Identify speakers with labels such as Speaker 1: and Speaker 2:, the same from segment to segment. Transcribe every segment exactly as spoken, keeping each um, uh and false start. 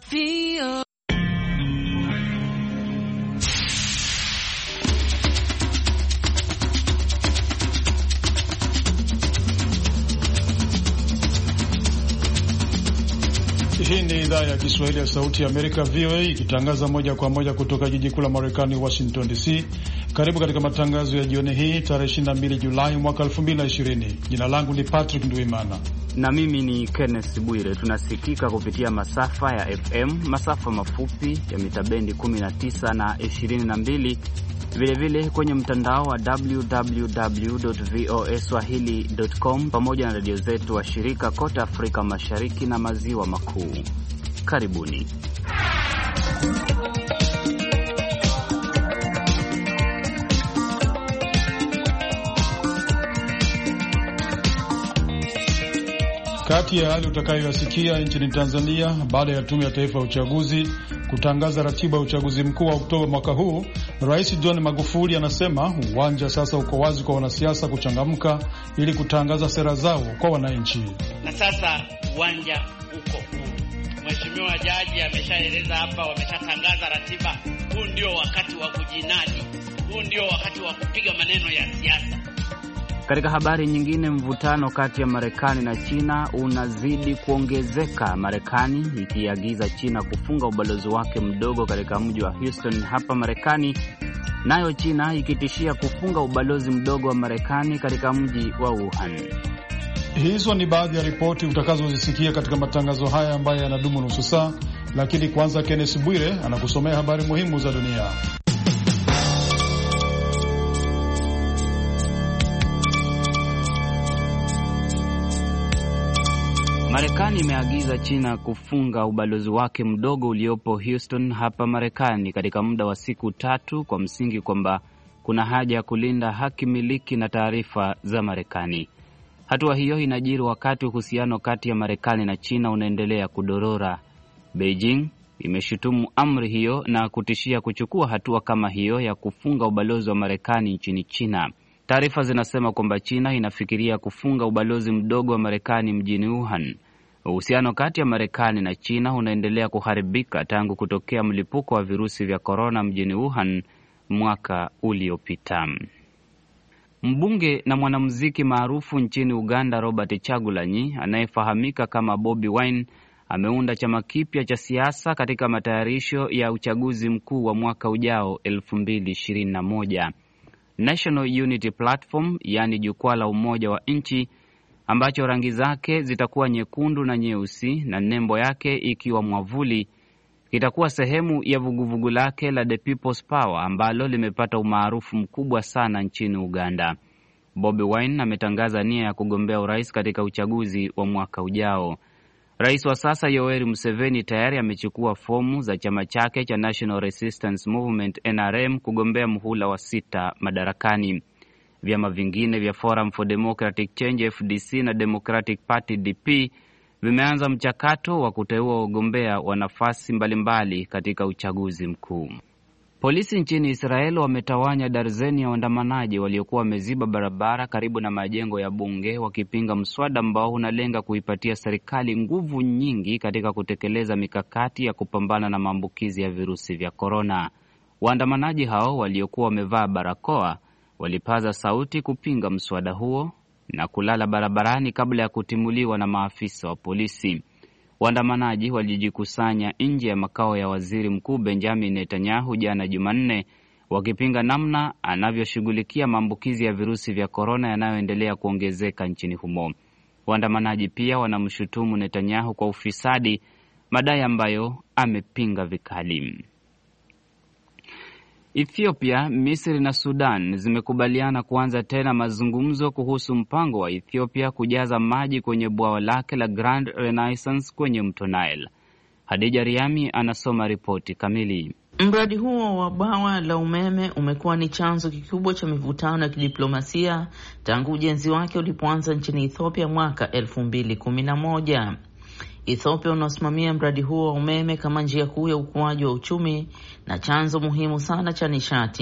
Speaker 1: Hii ni idhaa ya Kiswahili ya Sauti ya Amerika, V O A, ikitangaza moja kwa moja kutoka jiji kuu la Marekani, Washington D C. Karibu katika matangazo ya jioni hii tarehe ishirini na mbili Julai mwaka elfu mbili na ishirini. Jina langu ni Patrick Nduimana
Speaker 2: na mimi ni Kenneth Bwire. Tunasikika kupitia masafa ya F M, masafa mafupi ya mitabendi kumi na tisa na ishirini na mbili, vile vile kwenye mtandao wa w w w dot voa swahili dot com, pamoja na redio zetu wa shirika kote Afrika Mashariki na Maziwa Makuu. Karibuni.
Speaker 1: Kati ya hali utakayoyasikia nchini Tanzania baada ya Tume ya Taifa ya Uchaguzi kutangaza ratiba ya uchaguzi mkuu wa Oktoba mwaka huu, Rais John Magufuli anasema uwanja sasa uko wazi kwa wanasiasa kuchangamka ili kutangaza sera zao kwa wananchi.
Speaker 3: Na sasa uwanja uko huru. Mheshimiwa Jaji ameshaeleza hapa, wameshatangaza ratiba. Huu ndio wakati wa kujinadi. Huu ndio wakati wa kupiga maneno ya siasa.
Speaker 2: Katika habari nyingine, mvutano kati ya Marekani na China unazidi kuongezeka, Marekani ikiagiza China kufunga ubalozi wake mdogo katika mji wa Houston hapa Marekani, nayo China ikitishia kufunga ubalozi mdogo wa Marekani katika mji wa Wuhan.
Speaker 1: Hizo ni baadhi ya ripoti utakazozisikia katika matangazo haya ambayo yanadumu nusu saa, lakini kwanza Kenneth Bwire anakusomea habari muhimu za dunia.
Speaker 2: Marekani imeagiza China kufunga ubalozi wake mdogo uliopo Houston hapa Marekani katika muda wa siku tatu kwa msingi kwamba kuna haja ya kulinda haki miliki na taarifa za Marekani. Hatua hiyo inajiri wakati uhusiano kati ya Marekani na China unaendelea kudorora. Beijing imeshutumu amri hiyo na kutishia kuchukua hatua kama hiyo ya kufunga ubalozi wa Marekani nchini China. Taarifa zinasema kwamba China inafikiria kufunga ubalozi mdogo wa Marekani mjini Wuhan. Uhusiano kati ya Marekani na China unaendelea kuharibika tangu kutokea mlipuko wa virusi vya korona mjini Wuhan mwaka uliopita. Mbunge na mwanamuziki maarufu nchini Uganda Robert Chagulanyi, anayefahamika kama Bobi Wine, ameunda chama kipya cha siasa katika matayarisho ya uchaguzi mkuu wa mwaka ujao elfu mbili ishirini na moja. National Unity Platform, yani jukwaa la umoja wa nchi, ambacho rangi zake zitakuwa nyekundu na nyeusi na nembo yake ikiwa mwavuli, itakuwa sehemu ya vuguvugu lake la The People's Power ambalo limepata umaarufu mkubwa sana nchini Uganda. Bobi Wine ametangaza nia ya kugombea urais katika uchaguzi wa mwaka ujao. Rais wa sasa Yoweri Museveni tayari amechukua fomu za chama chake cha National Resistance Movement N R M kugombea muhula wa sita madarakani. Vyama vingine vya Forum for Democratic Change F D C na Democratic Party D P vimeanza mchakato wa kuteua wagombea wa nafasi mbalimbali katika uchaguzi mkuu. Polisi nchini Israel wametawanya darzeni ya waandamanaji waliokuwa wameziba barabara karibu na majengo ya bunge wakipinga mswada ambao unalenga kuipatia serikali nguvu nyingi katika kutekeleza mikakati ya kupambana na maambukizi ya virusi vya korona. Waandamanaji hao waliokuwa wamevaa barakoa walipaza sauti kupinga mswada huo na kulala barabarani kabla ya kutimuliwa na maafisa wa polisi. Waandamanaji walijikusanya nje ya makao ya Waziri Mkuu Benjamin Netanyahu jana Jumanne wakipinga namna anavyoshughulikia maambukizi ya virusi vya korona yanayoendelea kuongezeka nchini humo. Waandamanaji pia wanamshutumu Netanyahu kwa ufisadi, madai ambayo amepinga vikali. Ethiopia, Misri na Sudan zimekubaliana kuanza tena mazungumzo kuhusu mpango wa Ethiopia kujaza maji kwenye bwawa lake la Grand Renaissance kwenye mto Nile. Hadija Riami anasoma ripoti kamili.
Speaker 4: Mradi huo wa bwawa la umeme umekuwa ni chanzo kikubwa cha mivutano ya kidiplomasia tangu ujenzi wake ulipoanza nchini Ethiopia mwaka elfu mbili kumi na moja. Ethiopia unasimamia mradi huo wa umeme kama njia kuu ya ukuaji wa uchumi na chanzo muhimu sana cha nishati.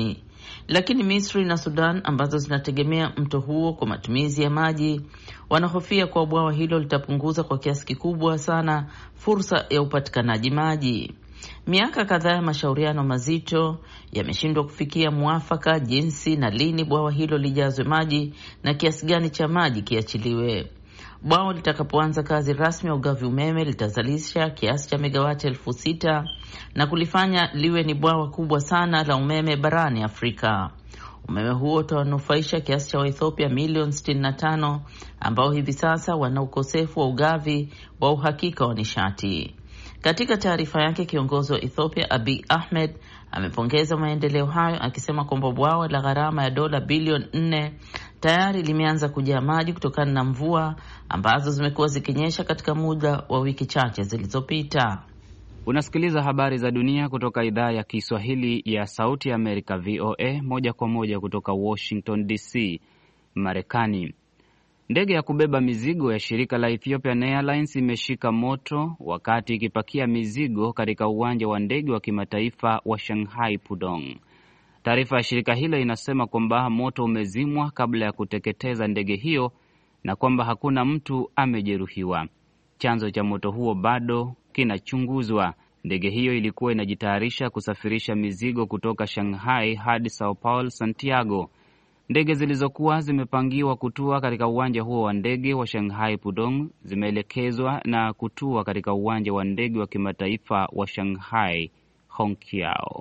Speaker 4: Lakini Misri na Sudan ambazo zinategemea mto huo kwa matumizi ya maji wanahofia kwa bwawa hilo litapunguza kwa kiasi kikubwa sana fursa ya upatikanaji maji. Miaka kadhaa ya mashauriano mazito yameshindwa kufikia mwafaka jinsi na lini bwawa hilo lijazwe maji na kiasi gani cha maji kiachiliwe. Bwawa litakapoanza kazi rasmi ya ugavi umeme litazalisha kiasi cha megawati elfu sita na kulifanya liwe ni bwawa kubwa sana la umeme barani Afrika. Umeme huo utawanufaisha kiasi cha Waethiopia milioni sitini na tano ambao hivi sasa wana ukosefu wa ugavi wa uhakika wa nishati. Katika taarifa yake, kiongozi wa Ethiopia Abiy Ahmed amepongeza maendeleo hayo akisema kwamba bwawa la gharama ya dola bilioni nne tayari limeanza kujaa maji kutokana na mvua ambazo zimekuwa zikinyesha katika muda wa wiki chache zilizopita.
Speaker 2: Unasikiliza habari za dunia kutoka idhaa ya Kiswahili ya Sauti ya Amerika V O A moja kwa moja kutoka Washington D C, Marekani. Ndege ya kubeba mizigo ya shirika la Ethiopian Airlines imeshika moto wakati ikipakia mizigo katika uwanja wa ndege wa kimataifa wa Shanghai Pudong. Taarifa ya shirika hilo inasema kwamba moto umezimwa kabla ya kuteketeza ndege hiyo na kwamba hakuna mtu amejeruhiwa. Chanzo cha moto huo bado kinachunguzwa. Ndege hiyo ilikuwa inajitayarisha kusafirisha mizigo kutoka Shanghai hadi Sao Paulo, Santiago. Ndege zilizokuwa zimepangiwa kutua katika uwanja huo wa ndege wa Shanghai Pudong zimeelekezwa na kutua katika uwanja wa ndege wa kimataifa wa Shanghai Hongqiao.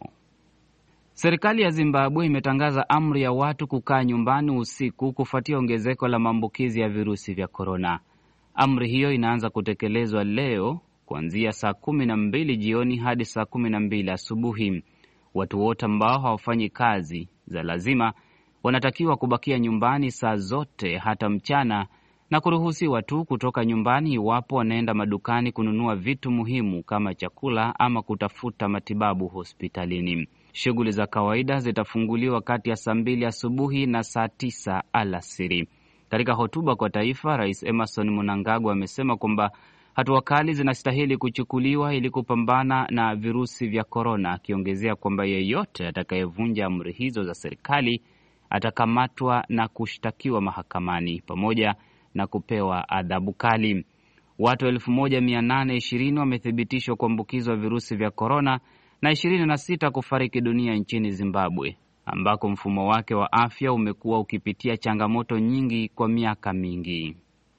Speaker 2: Serikali ya Zimbabwe imetangaza amri ya watu kukaa nyumbani usiku kufuatia ongezeko la maambukizi ya virusi vya korona. Amri hiyo inaanza kutekelezwa leo kuanzia saa kumi na mbili jioni hadi saa kumi na mbili asubuhi. Watu wote ambao hawafanyi kazi za lazima wanatakiwa kubakia nyumbani saa zote hata mchana na kuruhusiwa tu kutoka nyumbani iwapo wanaenda madukani kununua vitu muhimu kama chakula ama kutafuta matibabu hospitalini. Shughuli za kawaida zitafunguliwa kati ya saa mbili asubuhi na saa tisa alasiri. Katika hotuba kwa taifa, Rais Emerson Mnangagwa amesema kwamba hatua kali zinastahili kuchukuliwa ili kupambana na virusi vya korona, akiongezea kwamba yeyote atakayevunja amri hizo za serikali atakamatwa na kushtakiwa mahakamani pamoja na kupewa adhabu kali. Watu elfu moja mia nane ishirini wamethibitishwa kuambukizwa virusi vya korona na ishirini na sita kufariki dunia nchini Zimbabwe, ambako mfumo wake wa afya umekuwa ukipitia changamoto nyingi kwa miaka mingi.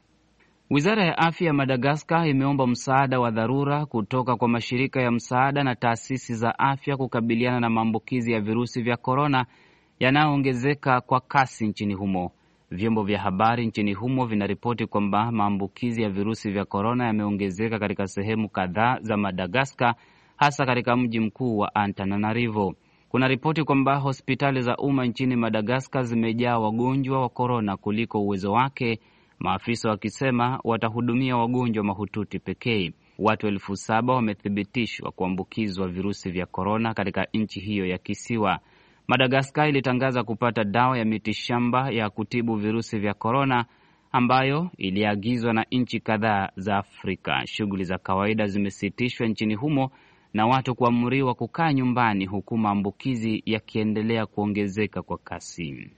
Speaker 2: Wizara ya afya ya Madagascar imeomba msaada wa dharura kutoka kwa mashirika ya msaada na taasisi za afya kukabiliana na maambukizi ya virusi vya korona yanayoongezeka kwa kasi nchini humo. Vyombo vya habari nchini humo vinaripoti kwamba maambukizi ya virusi vya korona yameongezeka katika sehemu kadhaa za Madagascar, hasa katika mji mkuu wa Antananarivo. Kuna ripoti kwamba hospitali za umma nchini Madagascar zimejaa wagonjwa wa korona kuliko uwezo wake, maafisa wakisema watahudumia wagonjwa mahututi pekee. Watu elfu saba wamethibitishwa kuambukizwa virusi vya korona katika nchi hiyo ya kisiwa. Madagascar ilitangaza kupata dawa ya mitishamba ya kutibu virusi vya korona ambayo iliagizwa na nchi kadhaa za Afrika. Shughuli za kawaida zimesitishwa nchini humo na watu kuamriwa kukaa nyumbani huku maambukizi yakiendelea kuongezeka kwa kasi.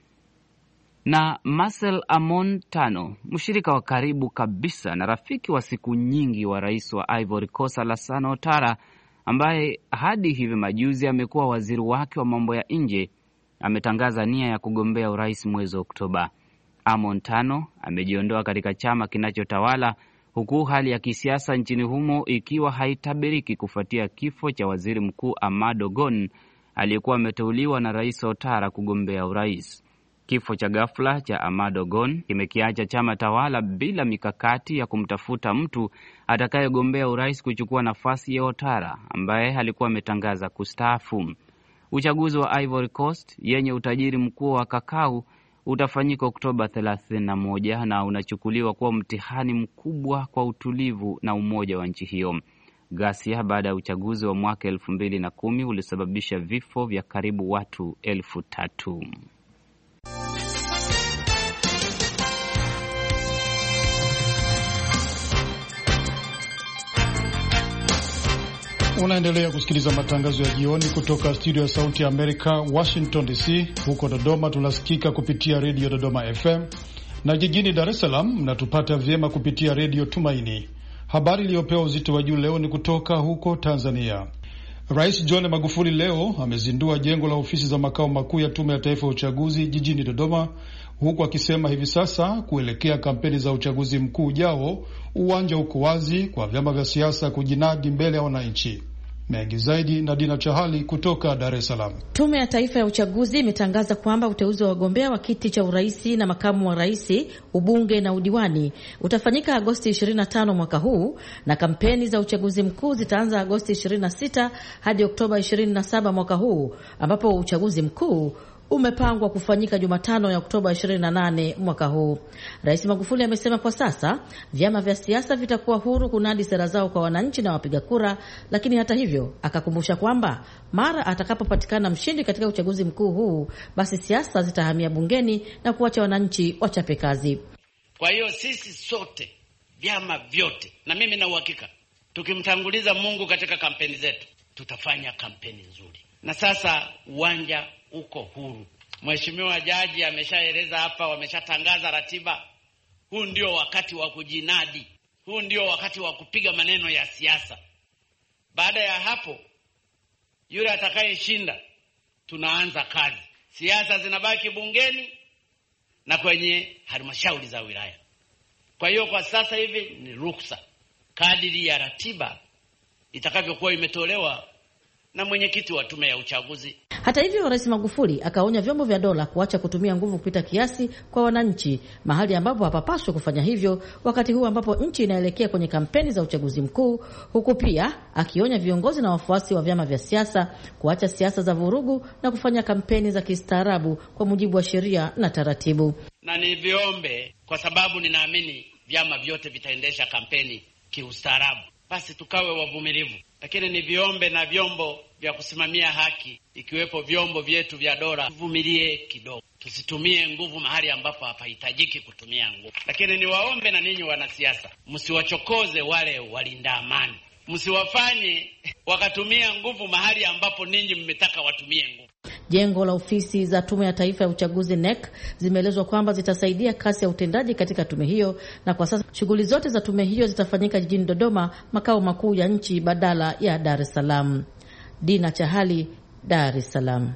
Speaker 2: Na Marcel Amon Tano, mshirika wa karibu kabisa na rafiki wa siku nyingi wa rais wa Ivory Coast Alassane Ouattara, ambaye hadi hivi majuzi amekuwa waziri wake wa mambo ya nje, ametangaza nia ya kugombea urais mwezi Oktoba. Amon Tano amejiondoa katika chama kinachotawala huku hali ya kisiasa nchini humo ikiwa haitabiriki kufuatia kifo cha waziri mkuu Amadou Gon aliyekuwa ameteuliwa na rais Ouattara kugombea urais. Kifo cha ghafla cha Amadou Gon kimekiacha chama tawala bila mikakati ya kumtafuta mtu atakayegombea urais kuchukua nafasi ya Ouattara ambaye alikuwa ametangaza kustaafu. Uchaguzi wa Ivory Coast yenye utajiri mkuu wa kakao utafanyika Oktoba thelathini na moja na unachukuliwa kuwa mtihani mkubwa kwa utulivu na umoja wa nchi hiyo. Ghasia baada ya uchaguzi wa mwaka elfu mbili na kumi ulisababisha vifo vya karibu watu elfu tatu.
Speaker 1: Unaendelea kusikiliza matangazo ya jioni kutoka studio ya Sauti ya Amerika, Washington D C. Huko Dodoma tunasikika kupitia redio Dodoma F M, na jijini Dar es Salaam mnatupata vyema kupitia redio Tumaini. Habari iliyopewa uzito wa juu leo ni kutoka huko Tanzania. Rais John Magufuli leo amezindua jengo la ofisi za makao makuu ya Tume ya Taifa ya Uchaguzi jijini Dodoma, huku akisema hivi sasa kuelekea kampeni za uchaguzi mkuu ujao, uwanja uko wazi kwa vyama vya siasa kujinadi mbele ya wananchi. Mengi zaidi na Dina Chahali kutoka Dar es Salaam.
Speaker 5: Tume ya Taifa ya Uchaguzi imetangaza kwamba uteuzi wa wagombea wa kiti cha uraisi na makamu wa raisi, ubunge na udiwani utafanyika Agosti ishirini na tano mwaka huu, na kampeni za uchaguzi mkuu zitaanza Agosti ishirini na sita hadi Oktoba ishirini na saba mwaka huu, ambapo uchaguzi mkuu umepangwa kufanyika Jumatano ya Oktoba ishirini na nane mwaka huu. Rais Magufuli amesema kwa sasa vyama vya siasa vitakuwa huru kunadi sera zao kwa wananchi na wapiga kura, lakini hata hivyo akakumbusha kwamba mara atakapopatikana mshindi katika uchaguzi mkuu huu, basi siasa zitahamia bungeni na kuacha wananchi wachape kazi.
Speaker 3: Kwa hiyo sisi sote, vyama vyote, na mimi na uhakika tukimtanguliza Mungu katika kampeni zetu, tutafanya kampeni nzuri. Na sasa uwanja uko huru. Mheshimiwa Jaji ameshaeleza hapa, wameshatangaza ratiba. Huu ndio wakati wa kujinadi. Huu ndio wakati wa kupiga maneno ya siasa. Baada ya hapo, yule atakayeshinda tunaanza kazi. Siasa zinabaki bungeni na kwenye halmashauri za wilaya. Kwa hiyo kwa sasa hivi ni ruksa kadiri ya ratiba itakavyokuwa imetolewa na mwenyekiti wa tume ya uchaguzi.
Speaker 5: Hata hivyo, Rais Magufuli akaonya vyombo vya dola kuacha kutumia nguvu kupita kiasi kwa wananchi, mahali ambapo hapapaswi kufanya hivyo wakati huu ambapo nchi inaelekea kwenye kampeni za uchaguzi mkuu, huku pia akionya viongozi na wafuasi wa vyama vya siasa kuacha siasa za vurugu na kufanya kampeni za kistaarabu kwa mujibu wa sheria na taratibu.
Speaker 3: Na ni viombe, kwa sababu ninaamini vyama vyote vitaendesha kampeni kiustaarabu, basi tukawe wavumilivu. Lakini ni viombe na vyombo vya kusimamia haki, ikiwepo vyombo vyetu vya dola, tuvumilie kidogo, tusitumie nguvu mahali ambapo hapahitajiki kutumia nguvu. Lakini niwaombe na ninyi wanasiasa, msiwachokoze wale walinda amani, msiwafanye wakatumia nguvu mahali ambapo ninyi mmetaka watumie nguvu.
Speaker 5: Jengo la ofisi za Tume ya Taifa ya Uchaguzi N E C zimeelezwa kwamba zitasaidia kasi ya utendaji katika tume hiyo, na kwa sasa shughuli zote za tume hiyo zitafanyika jijini Dodoma, makao makuu ya nchi, badala ya Dar es Salaam. Dina Chahali, Dar es Salaam.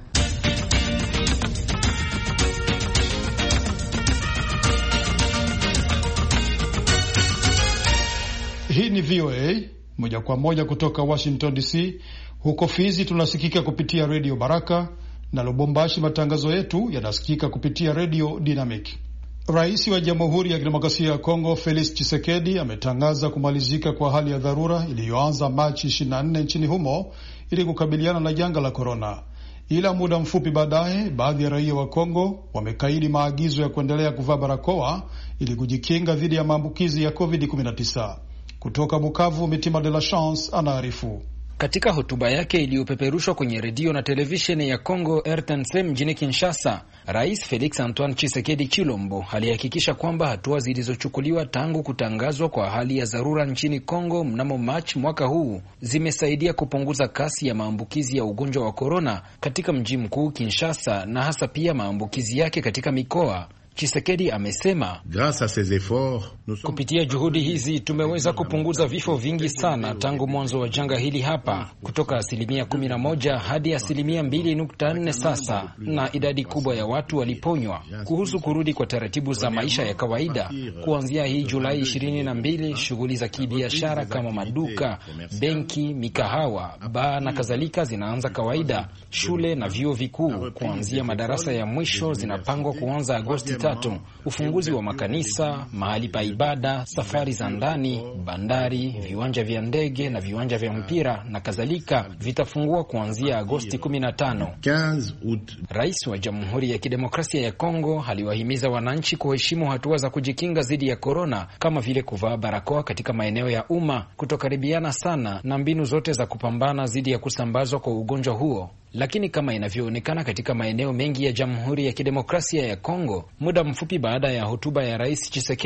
Speaker 1: Hii ni V O A moja kwa moja kutoka Washington D C. Huko Fizi tunasikika kupitia Radio Baraka, na Lubumbashi matangazo yetu yanasikika kupitia Radio Dynamic. Rais wa Jamhuri ya Kidemokrasia ya Kongo Felix Tshisekedi ametangaza kumalizika kwa hali ya dharura iliyoanza Machi ishirini na nne nchini humo ili kukabiliana na janga la korona. Ila muda mfupi baadaye, baadhi ya raia wa Kongo wamekaidi maagizo ya kuendelea kuvaa barakoa ili kujikinga dhidi ya maambukizi ya covid kumi na tisa. Kutoka Bukavu, Mitima de la Chance anaarifu.
Speaker 6: Katika hotuba yake iliyopeperushwa kwenye redio na televisheni ya Kongo R T N C mjini Kinshasa, Rais Felix Antoine Tshisekedi Chilombo alihakikisha kwamba hatua zilizochukuliwa tangu kutangazwa kwa hali ya dharura nchini Kongo mnamo Machi mwaka huu zimesaidia kupunguza kasi ya maambukizi ya ugonjwa wa korona katika mji mkuu Kinshasa, na hasa pia maambukizi yake katika mikoa. Tshisekedi amesema kupitia juhudi hizi tumeweza kupunguza vifo vingi sana tangu mwanzo wa janga hili hapa, kutoka asilimia kumi na moja hadi asilimia mbili nukta nne sasa, na idadi kubwa ya watu waliponywa. Kuhusu kurudi kwa taratibu za maisha ya kawaida, kuanzia hii Julai ishirini na mbili, shughuli za kibiashara kama maduka, benki, mikahawa, baa na kadhalika zinaanza kawaida. Shule na vyuo vikuu kuanzia madarasa ya mwisho zinapangwa kuanza Agosti tatu. Ufunguzi wa makanisa, mahali pa ibada, safari za ndani, bandari, viwanja vya ndege na viwanja vya mpira na kadhalika vitafungua kuanzia Agosti kumi na tano. Rais wa Jamhuri ya Kidemokrasia ya Kongo aliwahimiza wananchi kuheshimu hatua za kujikinga dhidi ya korona, kama vile kuvaa barakoa katika maeneo ya umma, kutokaribiana sana na mbinu zote za kupambana dhidi ya kusambazwa kwa ugonjwa huo. Lakini kama inavyoonekana katika maeneo mengi ya Jamhuri ya Kidemokrasia ya Kongo, muda mfupi baada ya hotuba ya Rais Tshisekedi,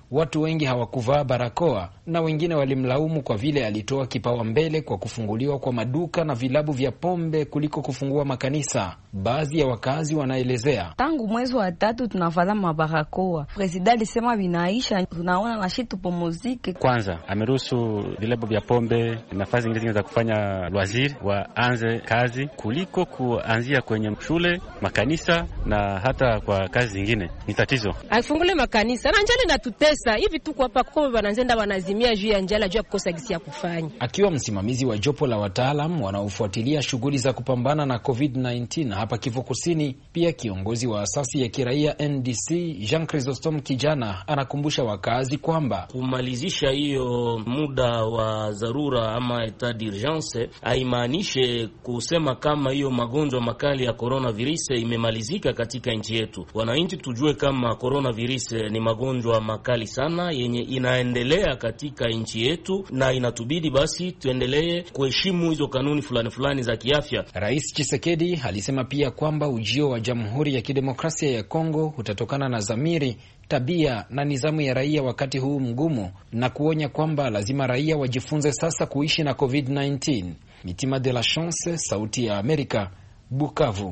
Speaker 6: watu wengi hawakuvaa barakoa na wengine walimlaumu kwa vile alitoa kipawa mbele kwa kufunguliwa kwa maduka na vilabu vya pombe kuliko kufungua makanisa. Baadhi ya wakazi wanaelezea,
Speaker 7: tangu mwezi wa tatu tunavaa mabarakoa, president alisema vinaisha, tunaona na shitu pomozike.
Speaker 8: Kwanza ameruhusu vilabu vya pombe, nafasi nyingine za kufanya loisir waanze kazi kuliko kuanzia kwenye shule, makanisa na hata kwa kazi zingine. Ni tatizo.
Speaker 9: Afungule makanisa na njala na tutesa hivi tuko hapa kwa wanazenda wanazimia juu ya njala juu ya kukosa gisi ya kufanya.
Speaker 6: Akiwa msimamizi wa jopo la wataalam wanaofuatilia shughuli za kupambana na covid kumi na tisa hapa Kivu Kusini, pia kiongozi wa asasi ya kiraia N D C Jean Chrysostome Kijana anakumbusha wakazi kwamba
Speaker 10: kumalizisha hiyo muda wa dharura ama etat d'urgence haimaanishe kusema kama hiyo magonjwa makali ya coronavirus imemalizika katika nchi yetu. Wananchi tujue kama coronavirus ni magonjwa makali sana yenye inaendelea katika nchi yetu, na inatubidi basi tuendelee kuheshimu hizo kanuni fulani fulani za kiafya.
Speaker 6: Rais Tshisekedi alisema pia kwamba ujio wa Jamhuri ya Kidemokrasia ya Kongo utatokana na dhamiri, tabia na nizamu ya raia wakati huu mgumu, na kuonya kwamba lazima raia wajifunze sasa kuishi na covid kumi na tisa. Mitima de la Chance, Sauti ya Amerika, Bukavu.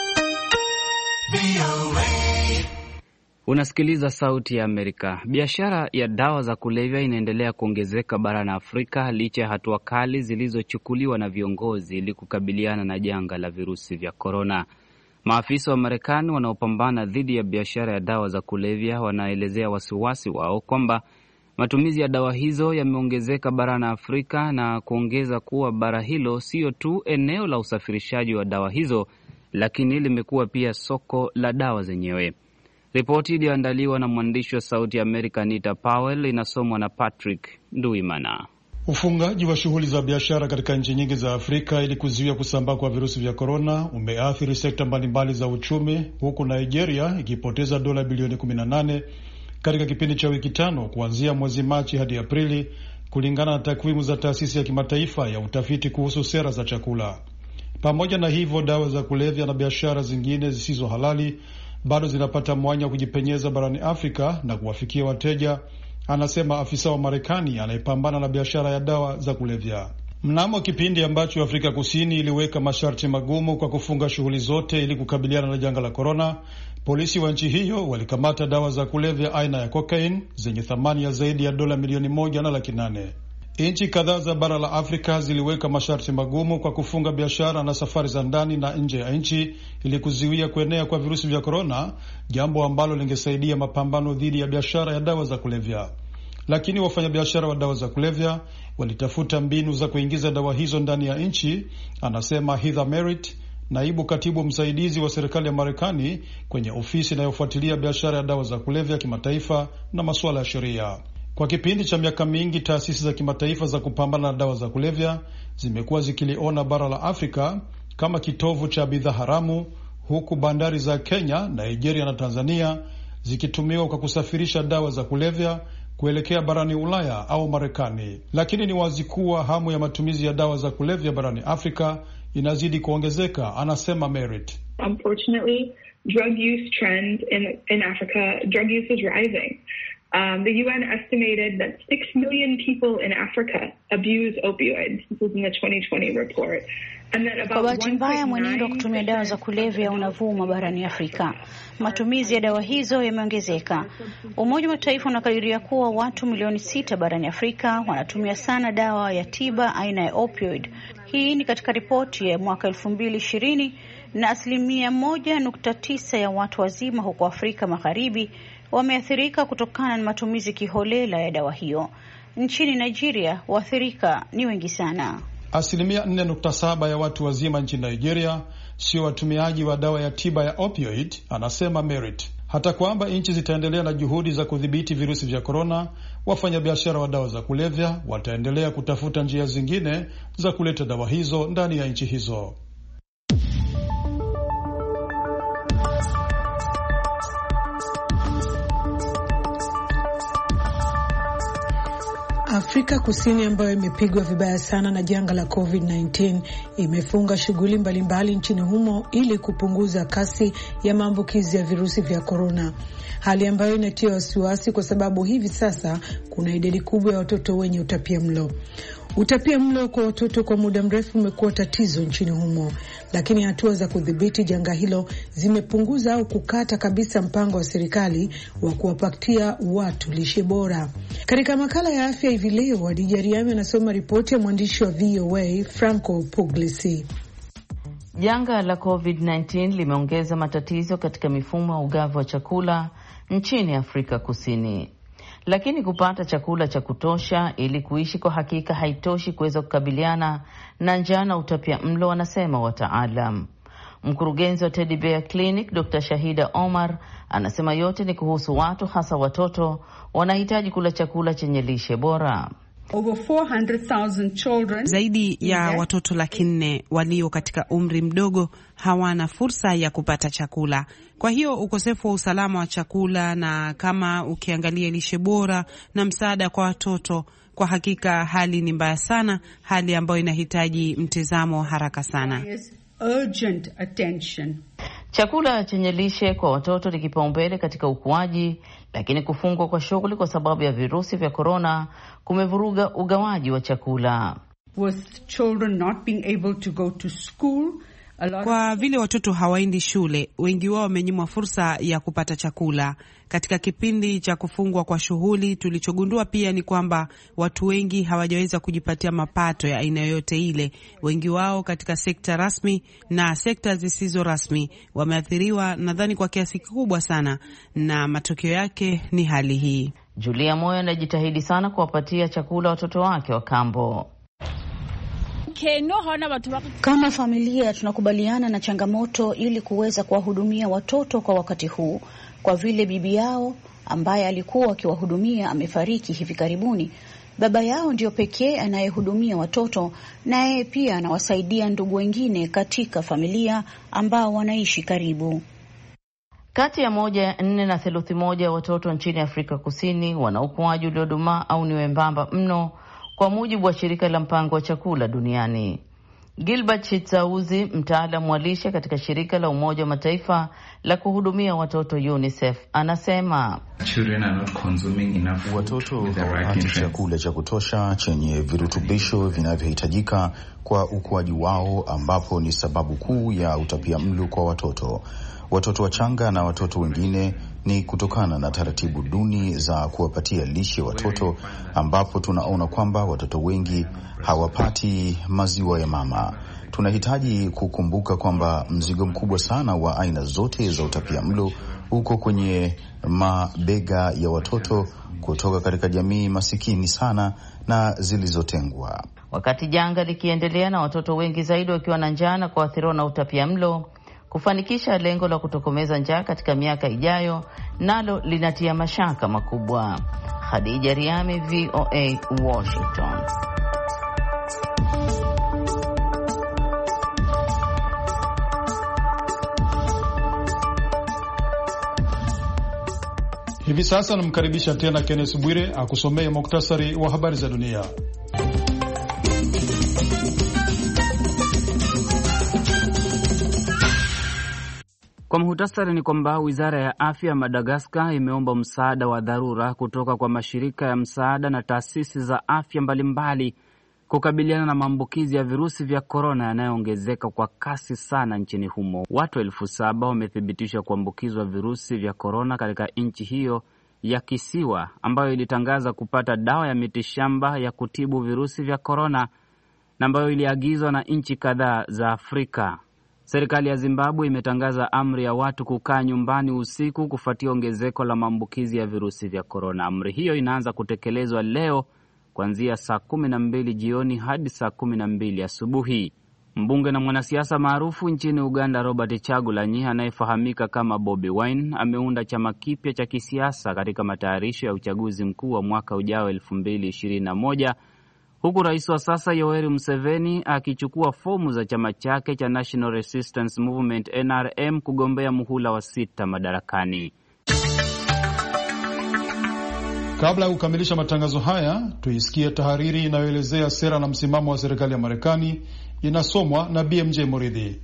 Speaker 2: Unasikiliza Sauti ya Amerika. Biashara ya dawa za kulevya inaendelea kuongezeka barani Afrika licha ya hatua kali zilizochukuliwa na viongozi ili kukabiliana na janga la virusi vya korona. Maafisa wa Marekani wanaopambana dhidi ya biashara ya dawa za kulevya wanaelezea wasiwasi wao kwamba matumizi ya dawa hizo yameongezeka barani Afrika, na kuongeza kuwa bara hilo sio tu eneo la usafirishaji wa dawa hizo, lakini limekuwa pia soko la dawa zenyewe. Ripoti iliyoandaliwa na mwandishi wa Sauti ya Amerika Anita Powell inasomwa na Patrick Nduimana.
Speaker 1: Ufungaji wa shughuli za biashara katika nchi nyingi za Afrika ili kuzuia kusambaa kwa virusi vya korona umeathiri sekta mbalimbali za uchumi, huku Nigeria ikipoteza dola bilioni kumi na nane katika kipindi cha wiki tano kuanzia mwezi Machi hadi Aprili, kulingana na takwimu za taasisi ya kimataifa ya utafiti kuhusu sera za chakula. Pamoja na hivyo, dawa za kulevya na biashara zingine zisizo halali bado zinapata mwanya wa kujipenyeza barani Afrika na kuwafikia wateja, anasema afisa wa Marekani anayepambana na biashara ya dawa za kulevya. Mnamo kipindi ambacho Afrika Kusini iliweka masharti magumu kwa kufunga shughuli zote ili kukabiliana na janga la korona, polisi wa nchi hiyo walikamata dawa za kulevya aina ya cocaine zenye thamani ya zaidi ya dola milioni moja na laki nane. Nchi kadhaa za bara la Afrika ziliweka masharti magumu kwa kufunga biashara na safari za ndani na nje ya nchi ili kuzuia kuenea kwa virusi vya korona, jambo ambalo lingesaidia mapambano dhidi ya biashara ya dawa za kulevya. Lakini wafanyabiashara wa dawa za kulevya walitafuta mbinu za kuingiza dawa hizo ndani ya nchi, anasema Heather Merritt, naibu katibu msaidizi wa serikali ya Marekani kwenye ofisi inayofuatilia biashara ya dawa za kulevya kimataifa na masuala ya sheria. Kwa kipindi cha miaka mingi, taasisi za kimataifa za kupambana na dawa za kulevya zimekuwa zikiliona bara la Afrika kama kitovu cha bidhaa haramu, huku bandari za Kenya, Nigeria na Tanzania zikitumiwa kwa kusafirisha dawa za kulevya kuelekea barani Ulaya au Marekani. Lakini ni wazi kuwa hamu ya matumizi ya dawa za kulevya barani Afrika inazidi kuongezeka, anasema Merit.
Speaker 11: Unfortunately, drug use trend in in Africa, drug use is rising. Um, the U N estimated that six million people in Africa abuse opioids. This was in the twenty twenty report.
Speaker 12: Kwa bahati mbaya, mwenendo wa kutumia dawa za kulevya unavuma barani Afrika. Matumizi ya dawa hizo yameongezeka. Umoja wa Mataifa unakadiria kuwa watu milioni sita barani Afrika wanatumia sana dawa ya tiba aina ya opioid. Hii ni katika ripoti ya mwaka elfu mbili ishirini, na asilimia moja nukta tisa ya watu wazima huko Afrika Magharibi wameathirika kutokana na matumizi kiholela ya dawa hiyo. Nchini Nigeria, waathirika ni wengi sana.
Speaker 1: Asilimia nne nukta saba ya watu wazima nchini Nigeria sio watumiaji wa dawa ya tiba ya opioid, anasema Merit. Hata kwamba nchi zitaendelea na juhudi za kudhibiti virusi vya korona, wafanyabiashara wa dawa za kulevya wataendelea kutafuta njia zingine za kuleta dawa hizo ndani ya nchi hizo.
Speaker 13: Afrika Afrika Kusini ambayo imepigwa vibaya sana na janga la covid kumi na tisa imefunga shughuli mbalimbali nchini humo ili kupunguza kasi ya maambukizi ya virusi vya korona, hali ambayo inatia wasiwasi kwa sababu hivi sasa kuna idadi kubwa ya watoto wenye utapiamlo. Utapiamlo kwa watoto kwa muda mrefu umekuwa tatizo nchini humo, lakini hatua za kudhibiti janga hilo zimepunguza au kukata kabisa mpango wa serikali wa kuwapatia watu lishe bora. Katika makala ya afya hivi leo, Adija Riami anasoma ripoti ya mwandishi wa V O A Franco Puglisi.
Speaker 4: Janga la covid kumi na tisa limeongeza matatizo katika mifumo ya ugavi wa chakula nchini Afrika Kusini. Lakini kupata chakula cha kutosha ili kuishi kwa hakika haitoshi kuweza kukabiliana na njaa na utapia mlo, wanasema wataalam. Mkurugenzi wa Teddy Bear Clinic Doctor Shahida Omar anasema yote ni kuhusu watu, hasa watoto wanahitaji kula chakula chenye lishe bora.
Speaker 14: Over four hundred thousand children,
Speaker 15: zaidi ya watoto laki nne walio katika umri mdogo hawana fursa ya kupata chakula. Kwa hiyo ukosefu wa usalama wa chakula, na kama ukiangalia lishe bora na msaada kwa watoto, kwa hakika hali ni mbaya sana, hali ambayo inahitaji mtizamo haraka sana.
Speaker 14: Urgent attention.
Speaker 4: Chakula chenye lishe kwa watoto ni kipaumbele katika ukuaji, lakini kufungwa kwa shughuli kwa sababu ya virusi vya korona kumevuruga ugawaji wa chakula.
Speaker 14: With children not being able to go to school,
Speaker 15: kwa vile watoto hawaendi shule, wengi wao wamenyimwa fursa ya kupata chakula. Katika kipindi cha kufungwa kwa shughuli, tulichogundua pia ni kwamba watu wengi hawajaweza kujipatia mapato ya aina yoyote ile. Wengi wao katika sekta rasmi na sekta zisizo rasmi wameathiriwa, nadhani kwa kiasi kikubwa sana, na matokeo yake ni hali hii.
Speaker 4: Julia Moyo anajitahidi sana kuwapatia chakula watoto wake wa kambo.
Speaker 12: Kama familia tunakubaliana na changamoto ili kuweza kuwahudumia watoto kwa wakati huu. Kwa vile bibi yao ambaye alikuwa akiwahudumia amefariki hivi karibuni, baba yao ndio pekee anayehudumia watoto, na yeye pia anawasaidia ndugu wengine katika familia ambao wanaishi karibu.
Speaker 4: Kati ya moja ya nne na theluthi moja ya watoto nchini Afrika Kusini wana ukuaji uliodumaa au ni wembamba mno, kwa mujibu wa shirika la mpango wa chakula duniani. Gilbert Chitsauzi, mtaalamu wa lishe katika shirika la Umoja wa Mataifa la kuhudumia watoto UNICEF, anasema
Speaker 16: watoto hawapati chakula cha kutosha chenye virutubisho vinavyohitajika kwa ukuaji wao, ambapo ni sababu kuu ya utapiamlo kwa watoto. Watoto wachanga na watoto wengine ni kutokana na taratibu duni za kuwapatia lishe watoto, ambapo tunaona kwamba watoto wengi hawapati maziwa ya mama. Tunahitaji kukumbuka kwamba mzigo mkubwa sana wa aina zote za utapiamlo uko kwenye mabega ya watoto kutoka katika jamii masikini sana na zilizotengwa.
Speaker 4: Wakati janga likiendelea na watoto wengi zaidi wakiwa na njaa na kuathiriwa na utapiamlo, kufanikisha lengo la kutokomeza njaa katika miaka ijayo nalo linatia mashaka makubwa. Khadija Riami, V O A, Washington.
Speaker 1: Hivi sasa namkaribisha tena Kenneth Bwire akusomea muktasari wa habari za dunia.
Speaker 2: Kwa muhtasari ni kwamba wizara ya afya ya Madagaskar imeomba msaada wa dharura kutoka kwa mashirika ya msaada na taasisi za afya mbalimbali kukabiliana na maambukizi ya virusi vya korona yanayoongezeka kwa kasi sana nchini humo. Watu elfu saba wamethibitishwa kuambukizwa virusi vya korona katika nchi hiyo ya kisiwa ambayo ilitangaza kupata dawa ya mitishamba ya kutibu virusi vya korona na ambayo iliagizwa na nchi kadhaa za Afrika. Serikali ya Zimbabwe imetangaza amri ya watu kukaa nyumbani usiku kufuatia ongezeko la maambukizi ya virusi vya korona. Amri hiyo inaanza kutekelezwa leo kuanzia saa kumi na mbili jioni hadi saa kumi na mbili asubuhi. Mbunge na mwanasiasa maarufu nchini Uganda Robert Chagulanyi, anayefahamika kama Bobi Wine, ameunda chama kipya cha kisiasa katika matayarisho ya uchaguzi mkuu wa mwaka ujao elfu mbili ishirini na moja, huku rais wa sasa Yoweri Museveni akichukua fomu za chama chake cha National Resistance Movement N R M kugombea muhula wa sita madarakani.
Speaker 1: Kabla ya kukamilisha matangazo haya, tuisikie tahariri inayoelezea sera na msimamo wa serikali ya Marekani. Inasomwa na B M J Muridhi.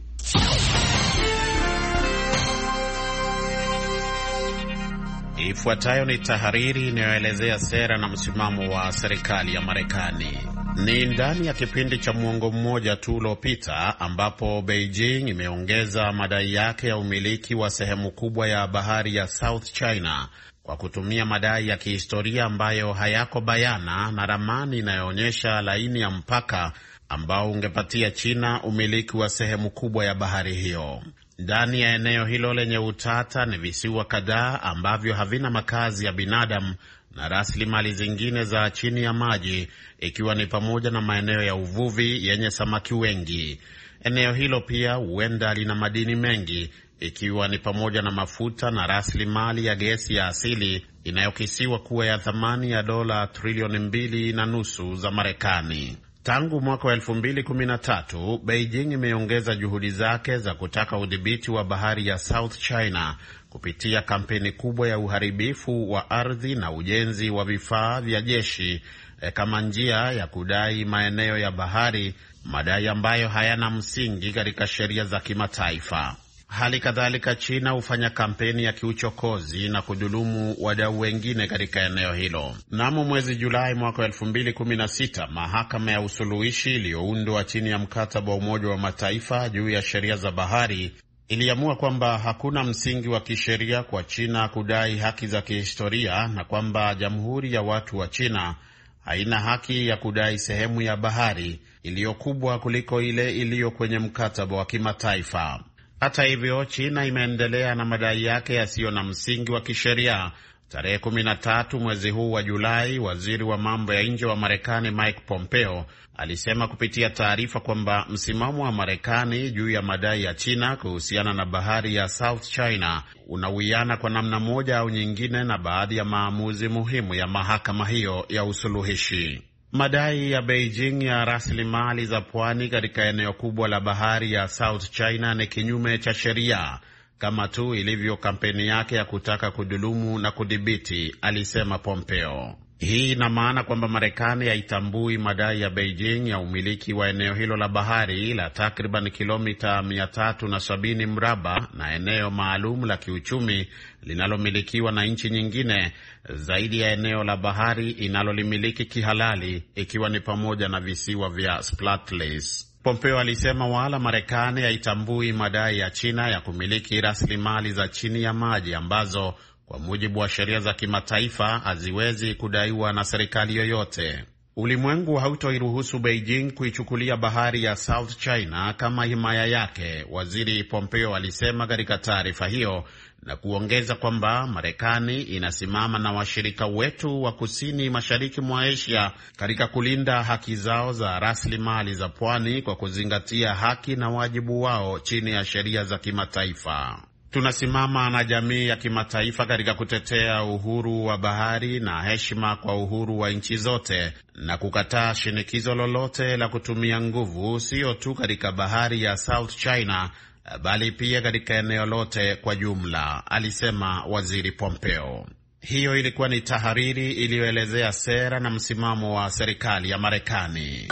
Speaker 17: Ifuatayo ni tahariri inayoelezea sera na msimamo wa serikali ya Marekani. Ni ndani ya kipindi cha muongo mmoja tu uliopita ambapo Beijing imeongeza madai yake ya umiliki wa sehemu kubwa ya bahari ya South China kwa kutumia madai ya kihistoria ambayo hayako bayana na ramani inayoonyesha laini ya mpaka ambao ungepatia China umiliki wa sehemu kubwa ya bahari hiyo. Ndani ya eneo hilo lenye utata ni visiwa kadhaa ambavyo havina makazi ya binadamu na rasilimali zingine za chini ya maji, ikiwa ni pamoja na maeneo ya uvuvi yenye samaki wengi. Eneo hilo pia huenda lina madini mengi, ikiwa ni pamoja na mafuta na rasilimali ya gesi ya asili inayokisiwa kuwa ya thamani ya dola trilioni mbili na nusu za Marekani. Tangu mwaka wa elfu mbili kumi na tatu, Beijing imeongeza juhudi zake za kutaka udhibiti wa bahari ya South China kupitia kampeni kubwa ya uharibifu wa ardhi na ujenzi wa vifaa vya jeshi e, kama njia ya kudai maeneo ya bahari, madai ambayo hayana msingi katika sheria za kimataifa. Hali kadhalika, China hufanya kampeni ya kiuchokozi na kudhulumu wadau wengine katika eneo hilo. Mnamo mwezi Julai mwaka elfu mbili kumi na sita, mahakama ya usuluhishi iliyoundwa chini ya mkataba wa Umoja wa Mataifa juu ya sheria za bahari iliamua kwamba hakuna msingi wa kisheria kwa China kudai haki za kihistoria na kwamba Jamhuri ya Watu wa China haina haki ya kudai sehemu ya bahari iliyo kubwa kuliko ile iliyo kwenye mkataba wa kimataifa. Hata hivyo, China imeendelea na madai yake yasiyo na msingi wa kisheria. Tarehe kumi na tatu mwezi huu wa Julai, waziri wa mambo ya nje wa Marekani Mike Pompeo alisema kupitia taarifa kwamba msimamo wa Marekani juu ya madai ya China kuhusiana na bahari ya South China unawiana kwa namna moja au nyingine na baadhi ya maamuzi muhimu ya mahakama hiyo ya usuluhishi. Madai ya Beijing ya rasilimali za pwani katika eneo kubwa la bahari ya South China ni kinyume cha sheria, kama tu ilivyo kampeni yake ya kutaka kudhulumu na kudhibiti, alisema Pompeo. Hii ina maana kwamba Marekani haitambui madai ya Beijing ya umiliki wa eneo hilo la bahari la takriban kilomita mia tatu na sabini mraba na eneo maalum la kiuchumi linalomilikiwa na nchi nyingine zaidi ya eneo la bahari inalolimiliki kihalali, ikiwa ni pamoja na visiwa vya Spratleys. Pompeo alisema wala Marekani haitambui madai ya China ya kumiliki rasilimali za chini ya maji ambazo kwa mujibu wa sheria za kimataifa haziwezi kudaiwa na serikali yoyote. Ulimwengu hautoiruhusu Beijing kuichukulia bahari ya South China kama himaya yake, waziri Pompeo alisema katika taarifa hiyo, na kuongeza kwamba Marekani inasimama na washirika wetu wa kusini mashariki mwa Asia katika kulinda haki zao za rasilimali za pwani kwa kuzingatia haki na wajibu wao chini ya sheria za kimataifa. Tunasimama na jamii ya kimataifa katika kutetea uhuru wa bahari na heshima kwa uhuru wa nchi zote na kukataa shinikizo lolote la kutumia nguvu, sio tu katika bahari ya South China bali pia katika eneo lote kwa jumla, alisema waziri Pompeo. Hiyo ilikuwa ni tahariri iliyoelezea sera na msimamo wa serikali ya Marekani.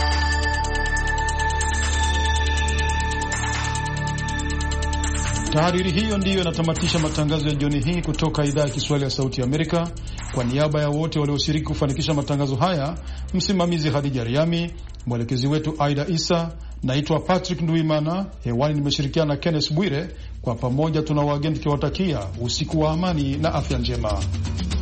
Speaker 1: Tahariri hiyo ndiyo inatamatisha matangazo ya jioni hii kutoka idhaa ya Kiswahili ya Sauti ya Amerika. Kwa niaba ya wote walioshiriki kufanikisha matangazo haya, msimamizi Hadija Riami, mwelekezi wetu Aida Isa, naitwa Patrick Nduimana, hewani nimeshirikiana na Kenneth Bwire. Kwa pamoja tuna wageni tukiwatakia usiku wa amani na afya njema.